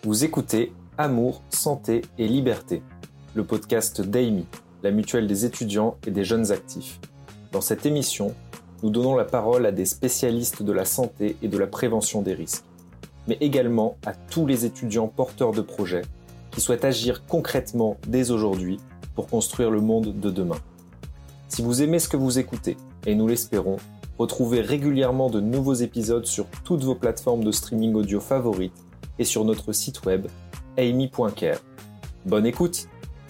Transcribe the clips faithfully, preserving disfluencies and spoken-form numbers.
Vous écoutez Amour, Santé et Liberté, le podcast d'A I M I, la mutuelle des étudiants et des jeunes actifs. Dans cette émission, nous donnons la parole à des spécialistes de la santé et de la prévention des risques, mais également à tous les étudiants porteurs de projets qui souhaitent agir concrètement dès aujourd'hui pour construire le monde de demain. Si vous aimez ce que vous écoutez, et nous l'espérons, retrouvez régulièrement de nouveaux épisodes sur toutes vos plateformes de streaming audio favorites et sur notre site web a i m i point care. Bonne écoute!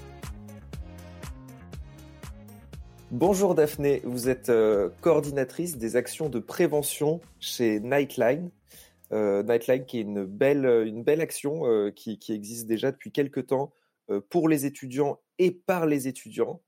Bonjour Daphné, vous êtes euh, coordinatrice des actions de prévention chez Nightline. Euh, Nightline qui est une belle, une belle action euh, qui, qui existe déjà depuis quelques temps euh, pour les étudiants et par les étudiants.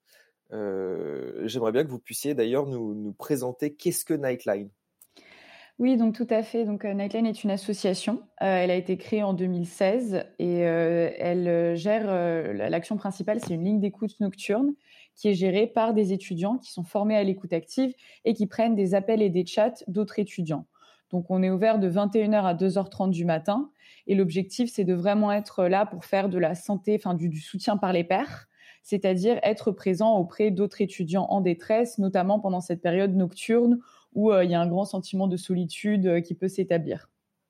Euh, j'aimerais bien que vous puissiez d'ailleurs nous, nous présenter qu'est-ce que Nightline. Oui, donc tout à fait. Donc, euh, Nightline est une association. Euh, elle a été créée en deux mille seize et euh, elle gère, euh, l'action principale, c'est une ligne d'écoute nocturne qui est gérée par des étudiants qui sont formés à l'écoute active et qui prennent des appels et des chats d'autres étudiants. Donc, on est ouvert de vingt et une heures à deux heures trente du matin et l'objectif, c'est de vraiment être là pour faire de la santé, enfin du, du soutien par les pairs, c'est-à-dire être présent auprès d'autres étudiants en détresse, notamment pendant cette période nocturne où euh, il y a un grand sentiment de solitude euh, qui peut s'établir.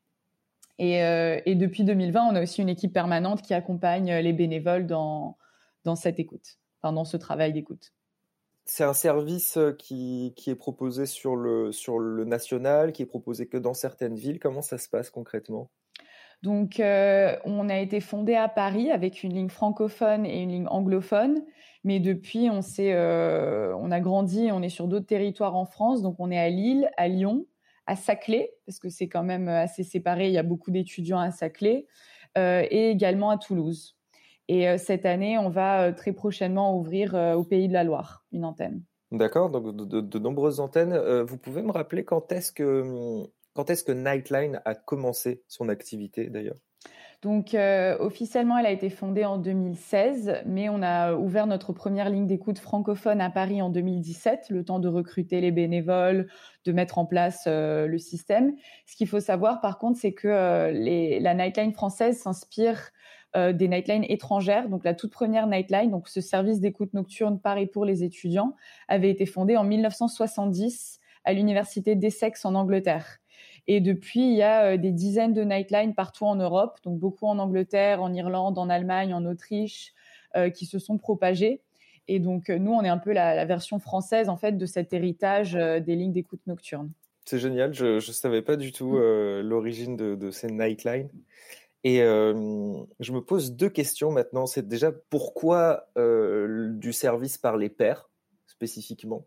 Et, euh, et depuis deux mille vingt, on a aussi une équipe permanente qui accompagne les bénévoles dans, dans cette écoute, enfin dans ce travail d'écoute. C'est un service qui, qui est proposé sur le, sur le national, qui est proposé que dans certaines villes. Comment ça se passe concrètement ? Donc, euh, on a été fondé à Paris avec une ligne francophone et une ligne anglophone. Mais depuis, on, s'est, euh, on a grandi, on est sur d'autres territoires en France. Donc, on est à Lille, à Lyon, à Saclay, parce que c'est quand même assez séparé. Il y a beaucoup d'étudiants à Saclay, euh, et également à Toulouse. Et euh, cette année, on va euh, très prochainement ouvrir euh, au Pays de la Loire une antenne. D'accord, donc de, de, de nombreuses antennes. Euh, vous pouvez me rappeler quand est-ce que, quand est-ce que Nightline a commencé son activité d'ailleurs ? Donc, euh, officiellement, elle a été fondée en deux mille seize, mais on a ouvert notre première ligne d'écoute francophone à Paris en deux mille dix-sept, le temps de recruter les bénévoles, de mettre en place euh, le système. Ce qu'il faut savoir, par contre, c'est que euh, les, la Nightline française s'inspire euh, des Nightlines étrangères. Donc, la toute première Nightline, donc ce service d'écoute nocturne par et pour les étudiants, avait été fondé en mille neuf cent soixante-dix à l'université d'Essex en Angleterre. Et depuis, il y a des dizaines de Nightline partout en Europe, donc beaucoup en Angleterre, en Irlande, en Allemagne, en Autriche, euh, qui se sont propagées. Et donc, nous, on est un peu la, la version française, en fait, de cet héritage euh, des lignes d'écoute nocturne. C'est génial, je ne savais pas du tout euh, l'origine de, de ces Nightline. Et euh, je me pose deux questions maintenant. C'est déjà pourquoi euh, du service par les pairs, spécifiquement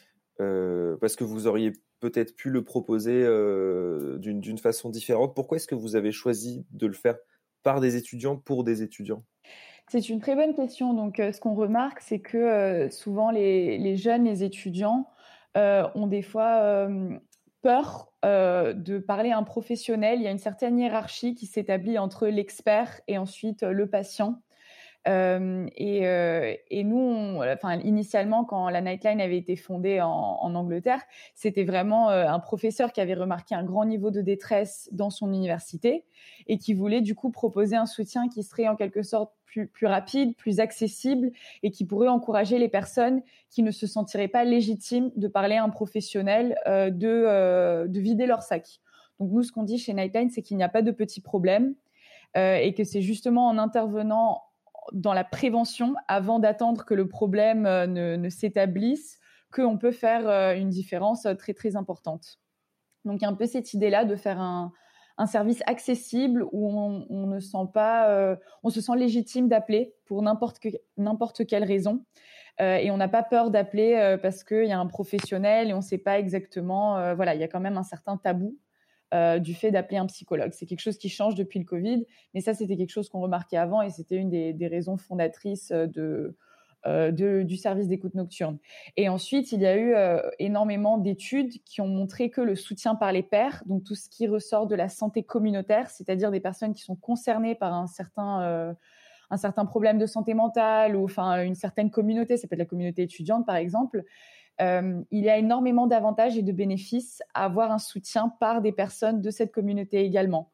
euh, parce que vous auriez peut-être pu le proposer euh, d'une, d'une façon différente. Pourquoi est-ce que vous avez choisi de le faire par des étudiants pour des étudiants ? C'est une très bonne question. Donc, euh, ce qu'on remarque, c'est que euh, souvent les, les jeunes, les étudiants euh, ont des fois euh, peur euh, de parler à un professionnel. Il y a une certaine hiérarchie qui s'établit entre l'expert et ensuite euh, le patient. Euh, et, euh, et nous, on, enfin, initialement, quand la Nightline avait été fondée en, en Angleterre, c'était vraiment euh, un professeur qui avait remarqué un grand niveau de détresse dans son université et qui voulait du coup proposer un soutien qui serait en quelque sorte plus, plus rapide, plus accessible et qui pourrait encourager les personnes qui ne se sentiraient pas légitimes de parler à un professionnel, euh, de, euh, de vider leur sac. Donc nous, ce qu'on dit chez Nightline, c'est qu'il n'y a pas de petits problèmes euh, et que c'est justement en intervenant dans la prévention, avant d'attendre que le problème euh, ne, ne s'établisse, qu'on peut faire euh, une différence très, très importante. Donc, il y a un peu cette idée-là de faire un, un service accessible où on, on ne sent pas, euh, on se sent légitime d'appeler pour n'importe, que, n'importe quelle raison. Euh, et on n'a pas peur d'appeler euh, parce qu'il y a un professionnel et on ne sait pas exactement, euh, voilà, il y a quand même un certain tabou. Euh, du fait d'appeler un psychologue. C'est quelque chose qui change depuis le Covid, mais ça, c'était quelque chose qu'on remarquait avant et c'était une des, des raisons fondatrices de, euh, de, du service d'écoute nocturne. Et ensuite, il y a eu euh, énormément d'études qui ont montré que le soutien par les pairs, donc tout ce qui ressort de la santé communautaire, c'est-à-dire des personnes qui sont concernées par un certain... Euh, un certain problème de santé mentale ou enfin une certaine communauté, ça peut être la communauté étudiante par exemple, euh, il y a énormément d'avantages et de bénéfices à avoir un soutien par des personnes de cette communauté également.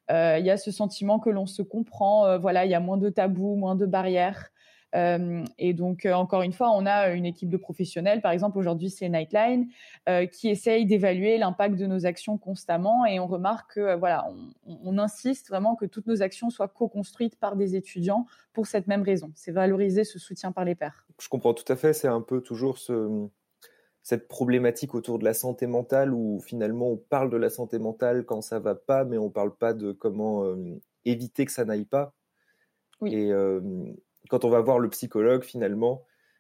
Euh, il y a ce sentiment que l'on se comprend. Euh, voilà, il y a moins de tabous, moins de barrières. Euh, et donc, euh, encore une fois, on a une équipe de professionnels. Par exemple, aujourd'hui, c'est Nightline euh, qui essaye d'évaluer l'impact de nos actions constamment. Et on remarque que, euh, voilà, on, on insiste vraiment que toutes nos actions soient co-construites par des étudiants pour cette même raison. C'est valoriser ce soutien par les pairs. Je comprends tout à fait. C'est un peu toujours ce, cette problématique autour de la santé mentale où finalement on parle de la santé mentale quand ça va pas, mais on parle pas de comment euh, éviter que ça n'aille pas. Oui. Et euh, quand on va voir le psychologue, finalement,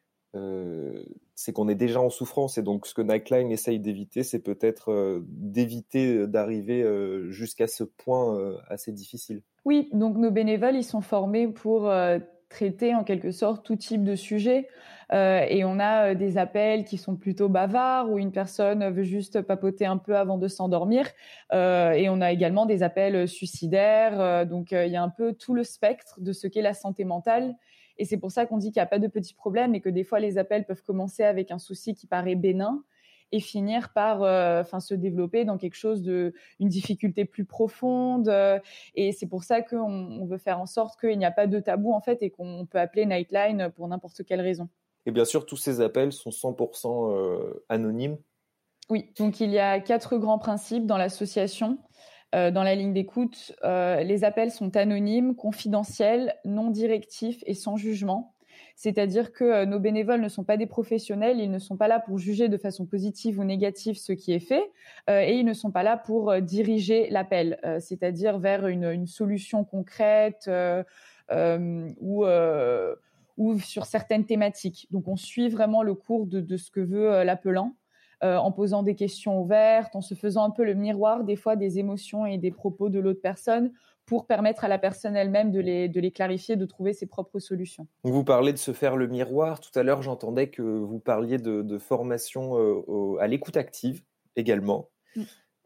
euh, c'est qu'on est déjà en souffrance. Et donc, ce que Nightline essaye d'éviter, c'est peut-être euh, d'éviter d'arriver euh, jusqu'à ce point euh, assez difficile. Oui, donc nos bénévoles, ils sont formés pour euh, traiter en quelque sorte tout type de sujet. Euh, et on a euh, des appels qui sont plutôt bavards, où une personne veut juste papoter un peu avant de s'endormir. Euh, et on a également des appels suicidaires. Euh, donc, euh, il y a un peu tout le spectre de ce qu'est la santé mentale. Et c'est pour ça qu'on dit qu'il n'y a pas de petits problèmes et que des fois, les appels peuvent commencer avec un souci qui paraît bénin et finir par euh, enfin, se développer dans quelque chose de, une difficulté plus profonde. Euh, et c'est pour ça qu'on on veut faire en sorte qu'il n'y a pas de tabou, en fait, et qu'on peut appeler Nightline pour n'importe quelle raison. Et bien sûr, tous ces appels sont cent pour cent euh, anonymes. Oui, donc il y a quatre grands principes dans l'association. Euh, dans la ligne d'écoute, euh, les appels sont anonymes, confidentiels, non directifs et sans jugement. C'est-à-dire que euh, nos bénévoles ne sont pas des professionnels, ils ne sont pas là pour juger de façon positive ou négative ce qui est fait, euh, et ils ne sont pas là pour euh, diriger l'appel, euh, c'est-à-dire vers une, une solution concrète euh, euh, ou, euh, ou sur certaines thématiques. Donc on suit vraiment le cours de, de ce que veut euh, l'appelant. Euh, en posant des questions ouvertes, en se faisant un peu le miroir des fois des émotions et des propos de l'autre personne pour permettre à la personne elle-même de les, de les clarifier, de trouver ses propres solutions. Vous parlez de se faire le miroir. Tout à l'heure, j'entendais que vous parliez de, de formation euh, au, à l'écoute active également. Mm.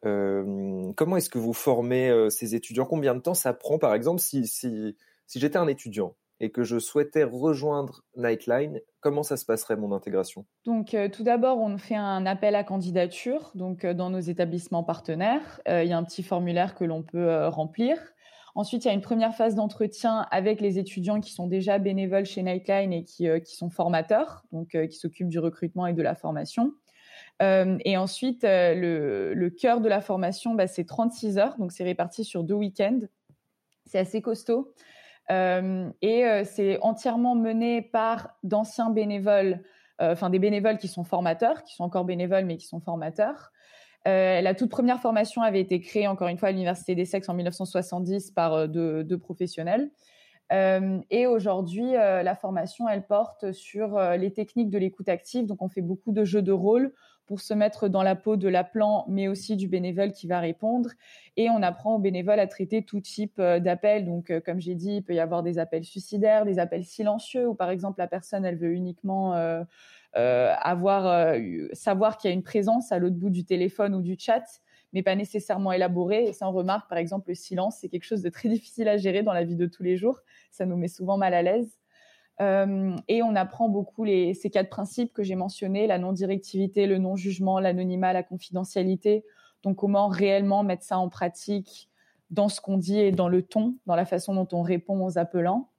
Euh, comment est-ce que vous formez euh, ces étudiants? Combien de temps ça prend, par exemple, si, si, si j'étais un étudiant et que je souhaitais rejoindre Nightline, comment ça se passerait, mon intégration? Donc, euh, tout d'abord, on fait un appel à candidature donc, euh, dans nos établissements partenaires. Euh, il y a un petit formulaire que l'on peut euh, remplir. Ensuite, il y a une première phase d'entretien avec les étudiants qui sont déjà bénévoles chez Nightline et qui, euh, qui sont formateurs, donc euh, qui s'occupent du recrutement et de la formation. Euh, et ensuite, euh, le, le cœur de la formation, bah, c'est trente-six heures, donc c'est réparti sur deux week-ends. C'est assez costaud. Euh, et euh, c'est entièrement mené par d'anciens bénévoles, euh, enfin des bénévoles qui sont formateurs, qui sont encore bénévoles mais qui sont formateurs. Euh, la toute première formation avait été créée, encore une fois, à l'Université d'Essex en mille neuf cent soixante-dix par euh, deux, deux professionnels. Euh, et aujourd'hui, euh, la formation, elle porte sur euh, les techniques de l'écoute active. Donc, on fait beaucoup de jeux de rôle pour se mettre dans la peau de l'appelant, mais aussi du bénévole qui va répondre. Et on apprend aux bénévoles à traiter tout type euh, d'appels. Donc, euh, comme j'ai dit, il peut y avoir des appels suicidaires, des appels silencieux, où par exemple, la personne, elle veut uniquement euh, euh, avoir, euh, savoir qu'il y a une présence à l'autre bout du téléphone ou du chat, mais pas nécessairement élaboré. Et ça, on remarque, par exemple, le silence, c'est quelque chose de très difficile à gérer dans la vie de tous les jours. Ça nous met souvent mal à l'aise. Euh, et on apprend beaucoup les, ces quatre principes que j'ai mentionnés, la non-directivité, le non-jugement, l'anonymat, la confidentialité. Donc, comment réellement mettre ça en pratique dans ce qu'on dit et dans le ton, dans la façon dont on répond aux appelants.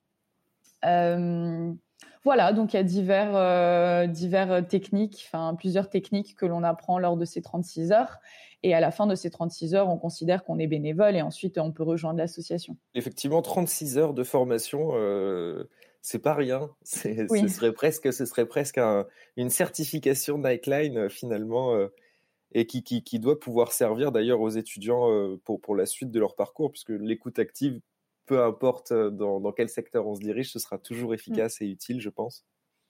Euh, voilà, donc il y a divers, euh, divers techniques, enfin plusieurs techniques que l'on apprend lors de ces trente-six heures. Et à la fin de ces trente-six heures, on considère qu'on est bénévole et ensuite on peut rejoindre l'association. Effectivement, trente-six heures de formation, euh, c'est pas rien. C'est, oui. Ce serait presque, ce serait presque un, une certification Nightline euh, finalement, euh, et qui, qui, qui doit pouvoir servir d'ailleurs aux étudiants euh, pour, pour la suite de leur parcours, puisque l'écoute active, peu importe dans, dans quel secteur on se dirige, ce sera toujours efficace mmh. et utile, je pense.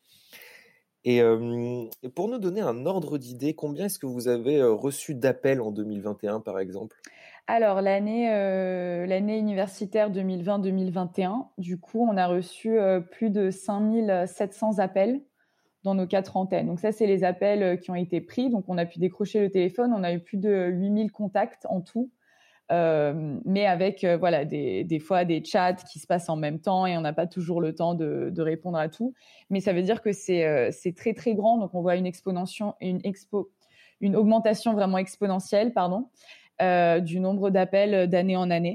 Et euh, pour nous donner un ordre d'idée, combien est-ce que vous avez reçu d'appels en deux mille vingt et un, par exemple? Alors, l'année, euh, l'année universitaire deux mille vingt deux mille vingt et un, du coup, on a reçu euh, plus de cinq mille sept cents appels dans nos quatre antennes. Donc ça, c'est les appels qui ont été pris. Donc, on a pu décrocher le téléphone. On a eu plus de huit mille contacts en tout. Euh, mais avec euh, voilà des, des fois des chats qui se passent en même temps et on n'a pas toujours le temps de, de répondre à tout. Mais ça veut dire que c'est, euh, c'est très, très grand. Donc, on voit une exponentiation, une, expo, une augmentation vraiment exponentielle pardon, euh, du nombre d'appels d'année en année.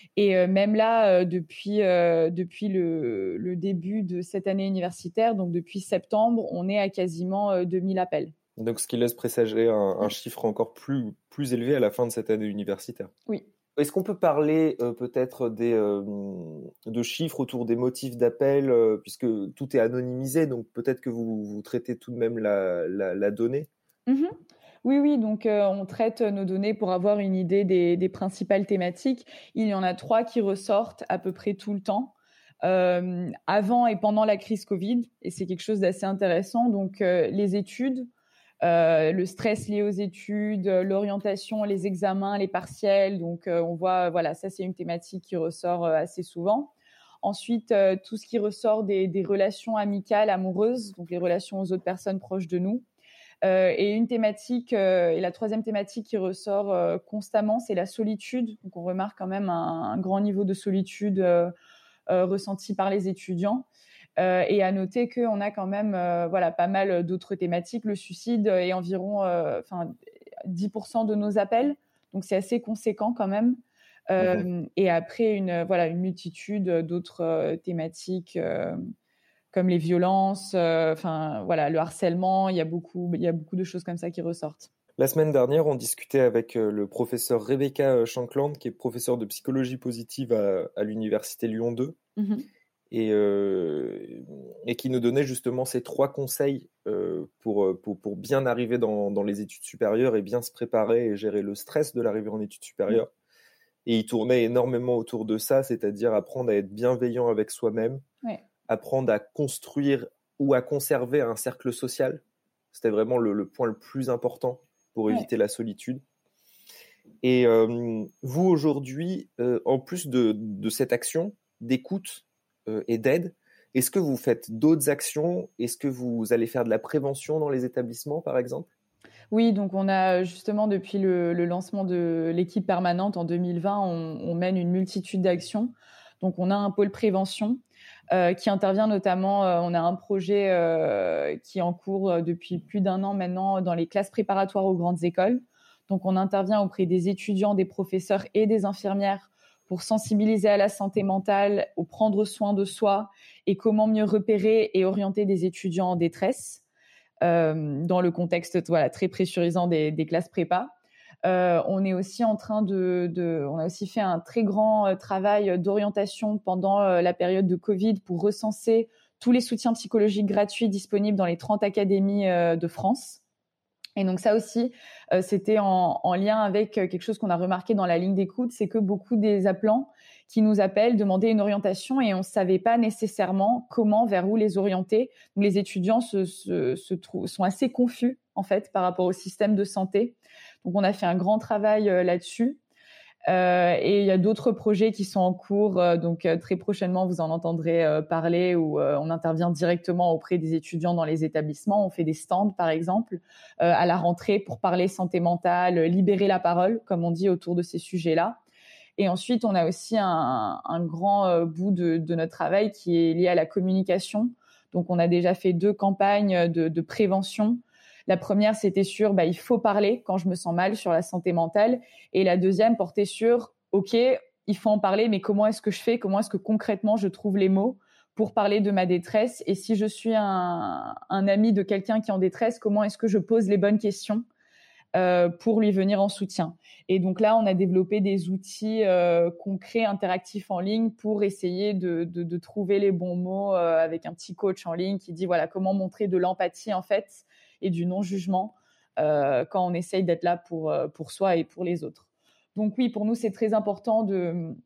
Et euh, même là, euh, depuis, euh, depuis le, le début de cette année universitaire, donc depuis septembre, on est à quasiment euh, deux mille appels. Donc, ce qui laisse présager un, un chiffre encore plus, plus élevé à la fin de cette année universitaire. Oui. Est-ce qu'on peut parler euh, peut-être des, euh, de chiffres autour des motifs d'appel, euh, puisque tout est anonymisé, donc peut-être que vous, vous traitez tout de même la, la, la donnée? Mmh. Oui, oui, donc euh, on traite nos données pour avoir une idée des, des principales thématiques. Il y en a trois qui ressortent à peu près tout le temps, euh, avant et pendant la crise Covid, et c'est quelque chose d'assez intéressant. Donc euh, les études, euh, le stress lié aux études, l'orientation, les examens, les partiels. Donc euh, on voit, voilà, ça c'est une thématique qui ressort euh, assez souvent. Ensuite, euh, tout ce qui ressort des, des relations amicales, amoureuses, donc les relations aux autres personnes proches de nous. Euh, et une thématique, euh, et la troisième thématique qui ressort euh, constamment, c'est la solitude. Donc, on remarque quand même un, un grand niveau de solitude euh, euh, ressenti par les étudiants. Euh, et à noter qu'on a quand même, euh, voilà, pas mal d'autres thématiques. Le suicide est environ, euh, enfin, dix pour cent de nos appels. Donc, c'est assez conséquent quand même. Euh, Mhm. Et après, une, voilà, une multitude d'autres euh, thématiques. Euh, comme les violences, euh, enfin voilà, le harcèlement, il y a beaucoup, il y a beaucoup de choses comme ça qui ressortent. La semaine dernière, on discutait avec euh, le professeur Rebecca euh, Shankland, qui est professeur de psychologie positive à, à l'université Lyon deux, Mmh. et, euh, et qui nous donnait justement ces trois conseils euh, pour, pour, pour bien arriver dans, dans les études supérieures et bien se préparer et gérer le stress de l'arrivée en études supérieures. Et il tournait énormément autour de ça, c'est-à-dire apprendre à être bienveillant avec soi-même, Ouais. apprendre à construire ou à conserver un cercle social. C'était vraiment le, le point le plus important pour éviter Ouais. la solitude. Et euh, vous, aujourd'hui, euh, en plus de, de cette action d'écoute euh, et d'aide, est-ce que vous faites d'autres actions? Est-ce que vous allez faire de la prévention dans les établissements, par exemple? Oui, donc on a justement depuis le, le lancement de l'équipe permanente en deux mille vingt, on, on mène une multitude d'actions. Donc on a un pôle prévention euh, qui intervient notamment, euh, on a un projet euh, qui est en cours euh, depuis plus d'un an maintenant dans les classes préparatoires aux grandes écoles. Donc on intervient auprès des étudiants, des professeurs et des infirmières pour sensibiliser à la santé mentale, au prendre soin de soi et comment mieux repérer et orienter des étudiants en détresse. Euh, dans le contexte voilà, très pressurisant des, des classes prépa. Euh, on est aussi en train de, de, on a aussi fait un très grand euh, travail d'orientation pendant euh, la période de Covid pour recenser tous les soutiens psychologiques gratuits disponibles dans les trente académies euh, de France. Et donc ça aussi, euh, c'était en, en lien avec euh, quelque chose qu'on a remarqué dans la ligne d'écoute, c'est que beaucoup des appelants qui nous appellent demandaient une orientation et on ne savait pas nécessairement comment, vers où les orienter. Donc les étudiants se, se, se trou- sont assez confus en fait par rapport au système de santé. Donc on a fait un grand travail euh, là-dessus. Euh, et il y a d'autres projets qui sont en cours, euh, donc euh, très prochainement vous en entendrez euh, parler, où euh, on intervient directement auprès des étudiants dans les établissements. On fait des stands par exemple euh, à la rentrée pour parler santé mentale, libérer la parole comme on dit autour de ces sujets-là. Et ensuite on a aussi un, un grand euh, bout de, de notre travail qui est lié à la communication. Donc on a déjà fait deux campagnes de, de prévention. La première, c'était sur bah, il faut parler quand je me sens mal sur la santé mentale. Et la deuxième portait sur OK, il faut en parler, mais comment est-ce que je fais? Comment est-ce que concrètement je trouve les mots pour parler de ma détresse? Et si je suis un, un ami de quelqu'un qui est en détresse, comment est-ce que je pose les bonnes questions euh, pour lui venir en soutien? Et donc là, on a développé des outils euh, concrets, interactifs en ligne pour essayer de, de, de trouver les bons mots euh, avec un petit coach en ligne qui dit voilà comment montrer de l'empathie en fait et du non-jugement euh, quand on essaye d'être là pour, pour soi et pour les autres. Donc oui, pour nous, c'est très important de,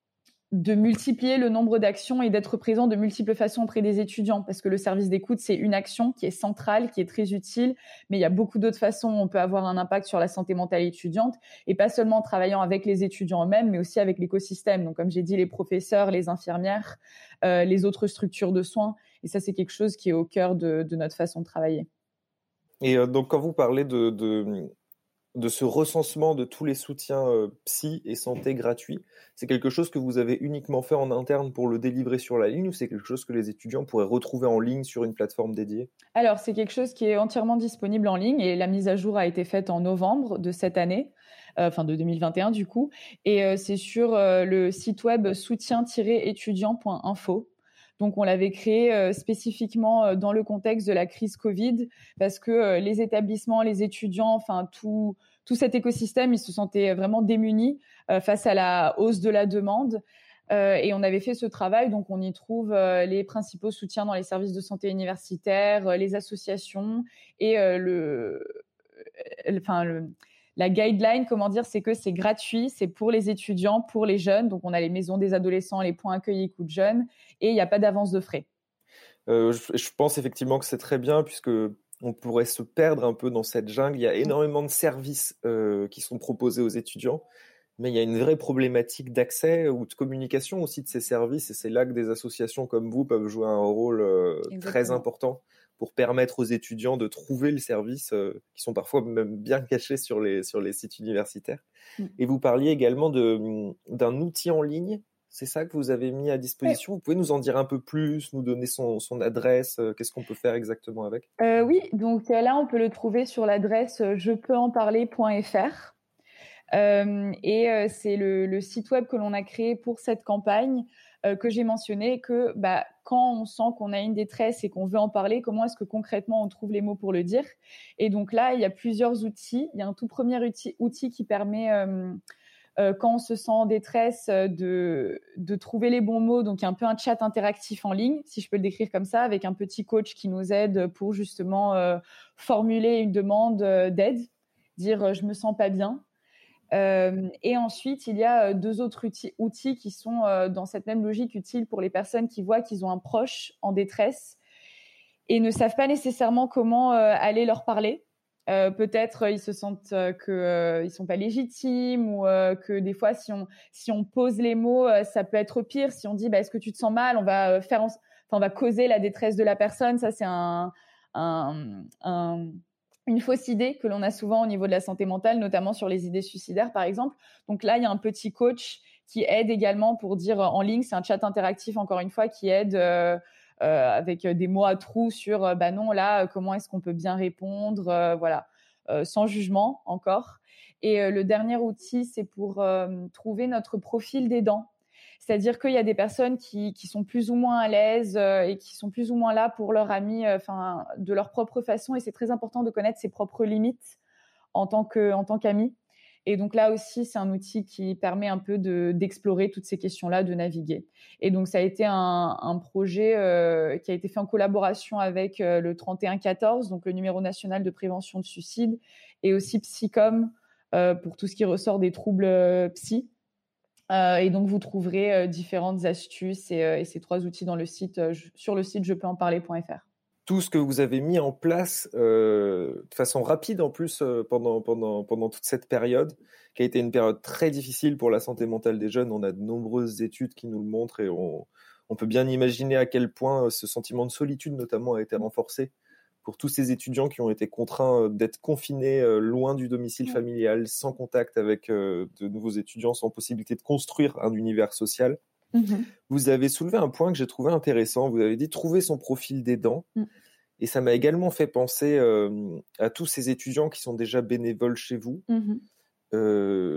de multiplier le nombre d'actions et d'être présent de multiples façons auprès des étudiants, parce que le service d'écoute, c'est une action qui est centrale, qui est très utile, mais il y a beaucoup d'autres façons où on peut avoir un impact sur la santé mentale étudiante, et pas seulement en travaillant avec les étudiants eux-mêmes, mais aussi avec l'écosystème. Donc, comme j'ai dit, les professeurs, les infirmières, euh, les autres structures de soins, et ça, c'est quelque chose qui est au cœur de, de notre façon de travailler. Et euh, donc, quand vous parlez de, de, de ce recensement de tous les soutiens euh, psy et santé gratuits, c'est quelque chose que vous avez uniquement fait en interne pour le délivrer sur la ligne, ou c'est quelque chose que les étudiants pourraient retrouver en ligne sur une plateforme dédiée? Alors, c'est quelque chose qui est entièrement disponible en ligne et la mise à jour a été faite en novembre de cette année. euh, enfin de deux mille vingt et un du coup. Et euh, c'est sur euh, le site web soutien tiret étudiant point info. Donc, on l'avait créé euh, spécifiquement euh, dans le contexte de la crise Covid parce que euh, les établissements, les étudiants, enfin tout, tout cet écosystème, ils se sentaient vraiment démunis euh, face à la hausse de la demande. Euh, et on avait fait ce travail, donc on y trouve euh, les principaux soutiens dans les services de santé universitaires, euh, les associations et euh, le, euh, enfin le la guideline, comment dire, c'est que c'est gratuit, c'est pour les étudiants, pour les jeunes. Donc, on a les maisons des adolescents, les points accueil écoute jeunes, et il n'y a pas d'avance de frais. Euh, je, je pense effectivement que c'est très bien, puisque on pourrait se perdre un peu dans cette jungle. Il y a énormément de services euh, qui sont proposés aux étudiants, mais il y a une vraie problématique d'accès ou de communication aussi de ces services, et c'est là que des associations comme vous peuvent jouer un rôle euh, très important pour permettre aux étudiants de trouver le service, euh, qui sont parfois même bien cachés sur les, sur les sites universitaires. Mmh. Et vous parliez également de, d'un outil en ligne, c'est ça que vous avez mis à disposition. Ouais. Vous pouvez nous en dire un peu plus, nous donner son, son adresse, euh, qu'est-ce qu'on peut faire exactement avec? euh, Oui, donc là, on peut le trouver sur l'adresse je peux en parler point f r. Euh, et euh, c'est le, le site web que l'on a créé pour cette campagne euh, que j'ai mentionné, que bah, quand on sent qu'on a une détresse et qu'on veut en parler, comment est-ce que concrètement on trouve les mots pour le dire? Et donc là, il y a plusieurs outils. Il y a un tout premier outil, outil qui permet, euh, euh, quand on se sent en détresse, de, de trouver les bons mots. Donc il y a un peu un chat interactif en ligne, si je peux le décrire comme ça, avec un petit coach qui nous aide pour justement euh, formuler une demande d'aide, dire euh, « je me sens pas bien ». Euh, et ensuite, il y a euh, deux autres outils, outils qui sont euh, dans cette même logique utiles pour les personnes qui voient qu'ils ont un proche en détresse et ne savent pas nécessairement comment euh, aller leur parler. Euh, peut-être euh, ils se sentent euh, qu'ils euh, ne sont pas légitimes ou euh, que des fois, si on, si on pose les mots, euh, ça peut être pire. Si on dit bah, « est-ce que tu te sens mal ?» on va, euh, faire en... enfin, on va causer la détresse de la personne. Ça, c'est un... un, un une fausse idée que l'on a souvent au niveau de la santé mentale, notamment sur les idées suicidaires, par exemple. Donc là, il y a un petit coach qui aide également pour dire en ligne, c'est un chat interactif, encore une fois, qui aide euh, euh, avec des mots à trous sur, euh, bah non, là, comment est-ce qu'on peut bien répondre, euh, voilà, euh, sans jugement encore. Et euh, le dernier outil, c'est pour euh, trouver notre profil d'aidant. C'est-à-dire qu'il y a des personnes qui, qui sont plus ou moins à l'aise euh, et qui sont plus ou moins là pour leur ami, euh, enfin, de leur propre façon. Et c'est très important de connaître ses propres limites en tant que, en tant qu'ami. Et donc là aussi, c'est un outil qui permet un peu de, d'explorer toutes ces questions-là, de naviguer. Et donc, ça a été un, un projet euh, qui a été fait en collaboration avec euh, le trente et un quatorze, donc le numéro national de prévention de suicide, et aussi Psycom euh, pour tout ce qui ressort des troubles euh, psy. Euh, et donc, vous trouverez euh, différentes astuces et, euh, et ces trois outils dans le site, euh, sur le site je peux en parler point f r. Tout ce que vous avez mis en place euh, de façon rapide en plus euh, pendant, pendant, pendant toute cette période, qui a été une période très difficile pour la santé mentale des jeunes. On a de nombreuses études qui nous le montrent et on, on peut bien imaginer à quel point ce sentiment de solitude notamment a été renforcé pour tous ces étudiants qui ont été contraints d'être confinés euh, loin du domicile familial, sans contact avec euh, de nouveaux étudiants, sans possibilité de construire un univers social. Mmh. Vous avez soulevé un point que j'ai trouvé intéressant. Vous avez dit trouver son profil d'aidant. Mmh. Et ça m'a également fait penser euh, à tous ces étudiants qui sont déjà bénévoles chez vous. Mmh. Euh,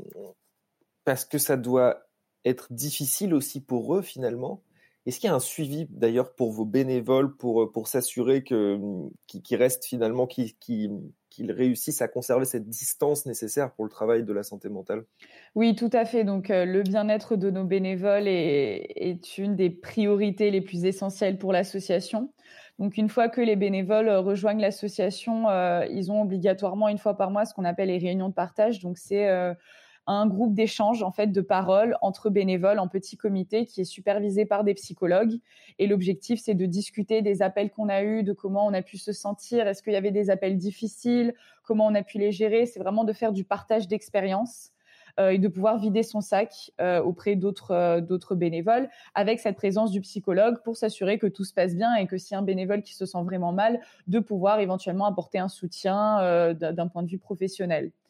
parce que ça doit être difficile aussi pour eux finalement. Est-ce qu'il y a un suivi d'ailleurs pour vos bénévoles pour, pour s'assurer que, qu'ils restent finalement, qu'ils, qu'ils réussissent à conserver cette distance nécessaire pour le travail de la santé mentale? Oui, tout à fait. Donc, euh, le bien-être de nos bénévoles est, est une des priorités les plus essentielles pour l'association. Donc, une fois que les bénévoles rejoignent l'association, euh, ils ont obligatoirement une fois par mois ce qu'on appelle les réunions de partage. Donc, c'est euh, un groupe d'échange en fait de paroles entre bénévoles en petit comité qui est supervisé par des psychologues. Et l'objectif, c'est de discuter des appels qu'on a eus, de comment on a pu se sentir, est-ce qu'il y avait des appels difficiles, comment on a pu les gérer. C'est vraiment de faire du partage d'expériences euh, et de pouvoir vider son sac euh, auprès d'autres, euh, d'autres bénévoles avec cette présence du psychologue pour s'assurer que tout se passe bien et que si un bénévole qui se sent vraiment mal, de pouvoir éventuellement apporter un soutien euh, d'un point de vue professionnel.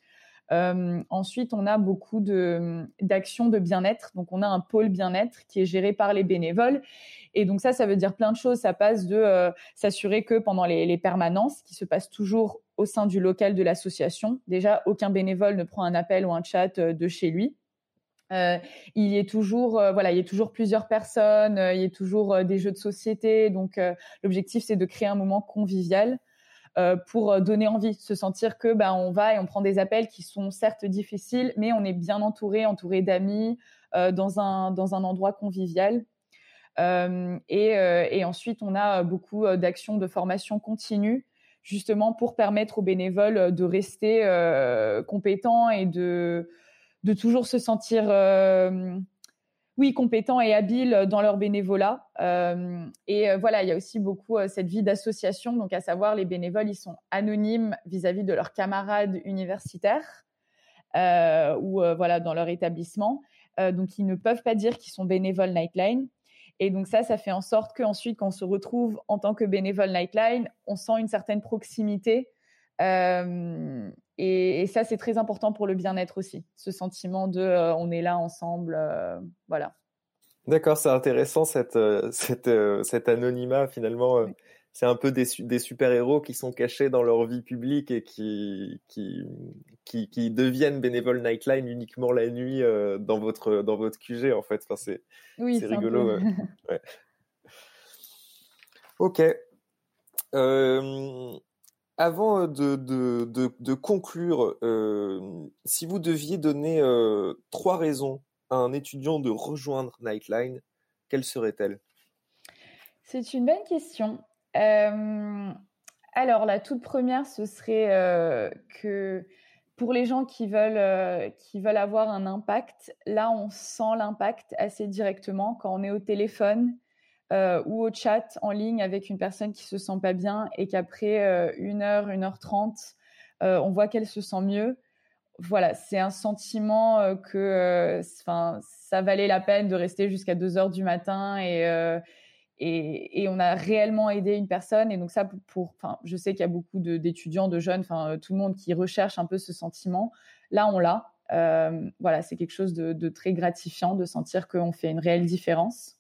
Euh, ensuite, on a beaucoup de, d'actions de bien-être. Donc, on a un pôle bien-être qui est géré par les bénévoles. Et donc, ça, ça veut dire plein de choses. Ça passe de euh, s'assurer que pendant les, les permanences, qui se passent toujours au sein du local de l'association, déjà, aucun bénévole ne prend un appel ou un chat de chez lui. Euh, il y est toujours, euh, voilà, il y a toujours plusieurs personnes, euh, il y a toujours euh, des jeux de société. Donc, euh, l'objectif, c'est de créer un moment convivial euh, pour donner envie, se sentir que bah, on va et on prend des appels qui sont certes difficiles, mais on est bien entouré, entouré d'amis, euh, dans un dans un endroit convivial. Euh, et, euh, et ensuite, on a beaucoup d'actions de formation continue, justement pour permettre aux bénévoles de rester euh, compétents et de de toujours se sentir euh, oui, compétents et habiles dans leur bénévolat. Euh, et euh, voilà, il y a aussi beaucoup euh, cette vie d'association. Donc, à savoir, les bénévoles, ils sont anonymes vis-à-vis de leurs camarades universitaires euh, ou euh, voilà, dans leur établissement. Euh, donc, ils ne peuvent pas dire qu'ils sont bénévoles Nightline. Et donc ça, ça fait en sorte qu'ensuite, quand on se retrouve en tant que bénévole Nightline, on sent une certaine proximité. Euh, et, et ça, c'est très important pour le bien-être aussi. Ce sentiment de euh, on est là ensemble, euh, voilà. D'accord, c'est intéressant cette, euh, cette, euh, cet anonymat finalement. euh, Oui. C'est un peu des, su- des super-héros qui sont cachés dans leur vie publique et qui, qui, qui, qui deviennent bénévoles Nightline uniquement la nuit euh, dans votre, dans votre Q G en fait. Enfin, c'est, Oui, c'est c'est un peu. rigolo. Ouais. Ouais. Ok. Euh, Avant de, de, de, de conclure, euh, si vous deviez donner euh, trois raisons à un étudiant de rejoindre Nightline, quelles seraient-elles? C'est une bonne question. Euh, alors, la toute première, ce serait euh, que pour les gens qui veulent, euh, qui veulent avoir un impact, là, on sent l'impact assez directement quand on est au téléphone euh, ou au chat en ligne avec une personne qui se sent pas bien et qu'après euh, une heure, une heure trente, euh, on voit qu'elle se sent mieux. Voilà, c'est un sentiment euh, que, enfin, ça valait la peine de rester jusqu'à deux heures du matin et euh, et, et on a réellement aidé une personne. Et donc ça, pour, enfin, je sais qu'il y a beaucoup de, d'étudiants, de jeunes, enfin, tout le monde qui recherche un peu ce sentiment. Là, on l'a. Euh, voilà, c'est quelque chose de, de très gratifiant de sentir qu'on fait une réelle différence.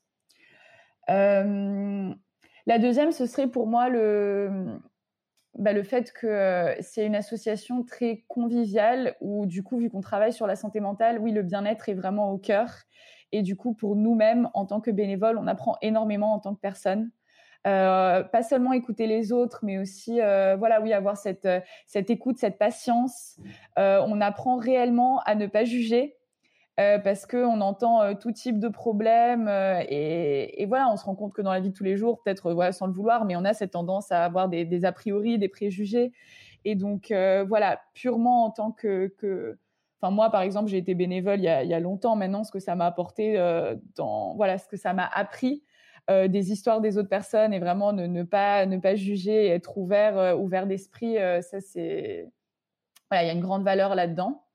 Euh, la deuxième, ce serait pour moi le, bah, le fait que euh, c'est une association très conviviale où, du coup, vu qu'on travaille sur la santé mentale, oui, le bien-être est vraiment au cœur. Et du coup, pour nous-mêmes, en tant que bénévoles, on apprend énormément en tant que personne. Euh, pas seulement écouter les autres, mais aussi, euh, voilà, oui, avoir cette, cette écoute, cette patience. Euh, on apprend réellement à ne pas juger. Euh, parce qu'on entend euh, tout type de problèmes euh, et, et voilà, on se rend compte que dans la vie de tous les jours, peut-être euh, voilà, sans le vouloir, mais on a cette tendance à avoir des, des a priori, des préjugés. Et donc euh, voilà, purement en tant que, que, enfin moi par exemple, j'ai été bénévole il y a, il y a longtemps maintenant, ce que ça m'a apporté euh, dans, voilà, ce que ça m'a appris. Euh, des histoires des autres personnes et vraiment ne, ne pas ne pas juger et être ouvert euh, ouvert d'esprit, euh, ça c'est voilà, il y a une grande valeur là-dedans.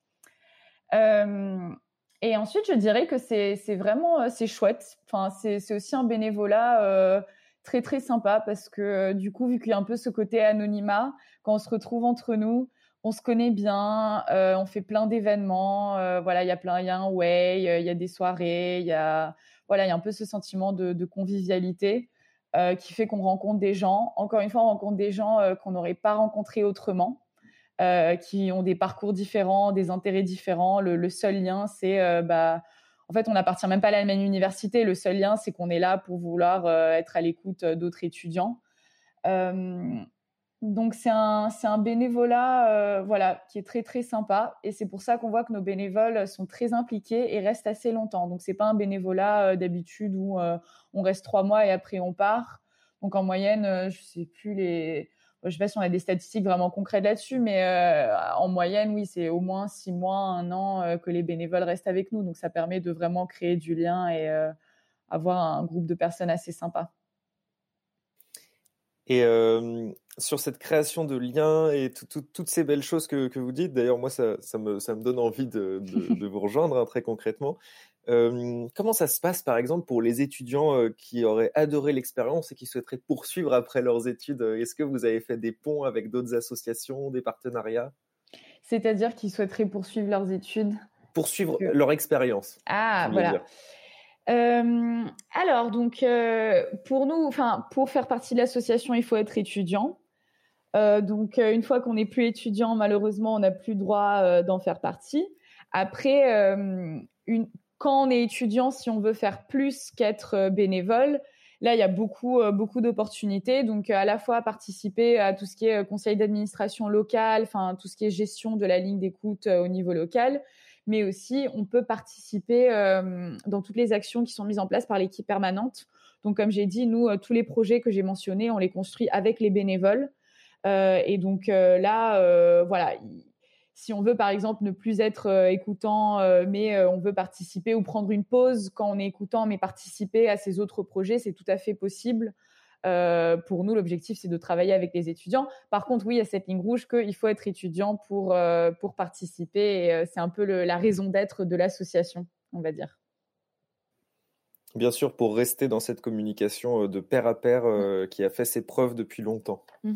Euh, et ensuite, je dirais que c'est, c'est vraiment euh, c'est chouette. Enfin, c'est, c'est aussi un bénévolat euh, très très sympa parce que euh, du coup, vu qu'il y a un peu ce côté anonymat, quand on se retrouve entre nous, on se connaît bien, euh, on fait plein d'événements. Euh, voilà, il y a plein, il y a un way, euh, il y a des soirées, il y a voilà, il y a un peu ce sentiment de, de convivialité euh, qui fait qu'on rencontre des gens. Encore une fois, on rencontre des gens euh, qu'on n'aurait pas rencontrés autrement. Euh, qui ont des parcours différents, des intérêts différents. Le, le seul lien, c'est, euh, bah, en fait, on n'appartient même pas à la même université. Le seul lien, c'est qu'on est là pour vouloir euh, être à l'écoute d'autres étudiants. Euh, donc c'est un, c'est un bénévolat, euh, voilà, qui est très très sympa. Et c'est pour ça qu'on voit que nos bénévoles sont très impliqués et restent assez longtemps. Donc c'est pas un bénévolat euh, d'habitude où euh, on reste trois mois et après on part. Donc en moyenne, euh, je sais plus les, je sais pas si on a des statistiques vraiment concrètes là-dessus, mais euh, en moyenne, oui, c'est au moins six mois, un an euh, que les bénévoles restent avec nous. Donc ça permet de vraiment créer du lien et euh, avoir un groupe de personnes assez sympa. Et euh, sur cette création de liens et tout- tout- toutes ces belles choses que, que vous dites, d'ailleurs moi ça, ça, me, ça me donne envie de, de, de vous rejoindre hein, très concrètement. Euh, comment ça se passe par exemple pour les étudiants euh, qui auraient adoré l'expérience et qui souhaiteraient poursuivre après leurs études? Est-ce que vous avez fait des ponts avec d'autres associations, des partenariats? C'est-à-dire qu'ils souhaiteraient poursuivre leurs études? Poursuivre que... leur expérience. Ah, voilà. Euh, alors, donc, euh, pour nous, enfin, pour faire partie de l'association, il faut être étudiant. Euh, donc, euh, une fois qu'on n'est plus étudiant, malheureusement, on n'a plus le droit euh, d'en faire partie. Après, euh, une, quand on est étudiant, si on veut faire plus qu'être bénévole, là, il y a beaucoup, euh, beaucoup d'opportunités. Donc, euh, à la fois participer à tout ce qui est euh, conseil d'administration local, enfin, tout ce qui est gestion de la ligne d'écoute euh, au niveau local. Mais aussi, on peut participer euh, dans toutes les actions qui sont mises en place par l'équipe permanente. Donc, comme j'ai dit, nous, euh, tous les projets que j'ai mentionnés, on les construit avec les bénévoles. Euh, et donc euh, là, euh, voilà, si on veut par exemple ne plus être euh, écoutant, euh, mais euh, on veut participer ou prendre une pause quand on est écoutant, mais participer à ces autres projets, c'est tout à fait possible. Euh, pour nous, l'objectif, c'est de travailler avec les étudiants. Par contre, oui, il y a cette ligne rouge qu'il faut être étudiant pour, euh, pour participer. Et, euh, c'est un peu le, la raison d'être de l'association, on va dire. Bien sûr, pour rester dans cette communication de pair à pair euh, mmh. qui a fait ses preuves depuis longtemps. Mmh.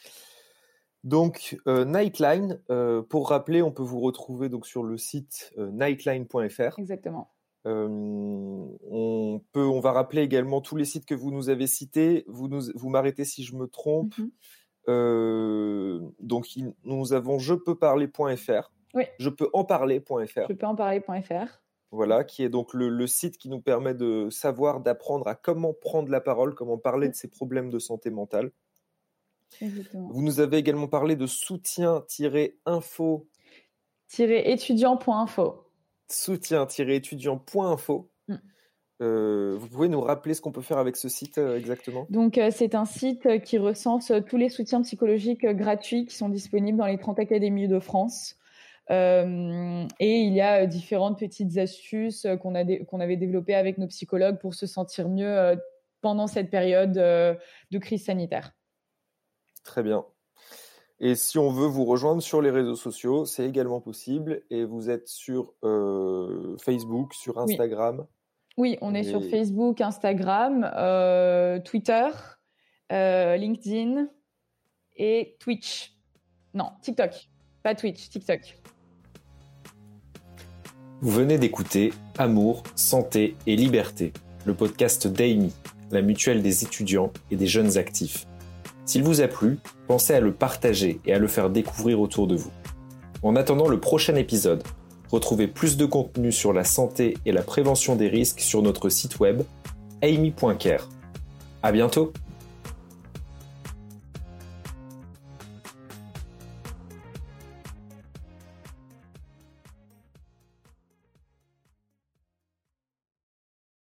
Donc, euh, Nightline, euh, pour rappeler, on peut vous retrouver donc, sur le site euh, nightline point f r. Exactement. Euh, on, peut, on va rappeler également tous les sites que vous nous avez cités. Vous, nous, vous m'arrêtez si je me trompe. Mm-hmm. Euh, donc, il, nous avons je peux parler point f r. Oui. je peux en parler point f r. je peux en parler point f r. Voilà, qui est donc le, le site qui nous permet de savoir, d'apprendre à comment prendre la parole, comment parler de ces problèmes de santé mentale. Exactement. Vous nous avez également parlé de soutien-info. étudiant point info. Soutien-étudiant point info. Mm. Euh, vous pouvez nous rappeler ce qu'on peut faire avec ce site euh, exactement? Donc, euh, c'est un site qui recense tous les soutiens psychologiques gratuits qui sont disponibles dans les trente académies de France. Euh, et il y a différentes petites astuces qu'on, a dé- qu'on avait développées avec nos psychologues pour se sentir mieux euh, pendant cette période euh, de crise sanitaire. Très bien. Et si on veut vous rejoindre sur les réseaux sociaux, c'est également possible. Et vous êtes sur euh, Facebook, sur Instagram. Oui, oui on est et... sur Facebook, Instagram, euh, Twitter, euh, LinkedIn et Twitch. Non, TikTok. Pas Twitch, TikTok. Vous venez d'écouter Amour, Santé et Liberté, le podcast d'A I M I, la mutuelle des étudiants et des jeunes actifs. S'il vous a plu, pensez à le partager et à le faire découvrir autour de vous. En attendant le prochain épisode, retrouvez plus de contenu sur la santé et la prévention des risques sur notre site web a i m i point care. À bientôt!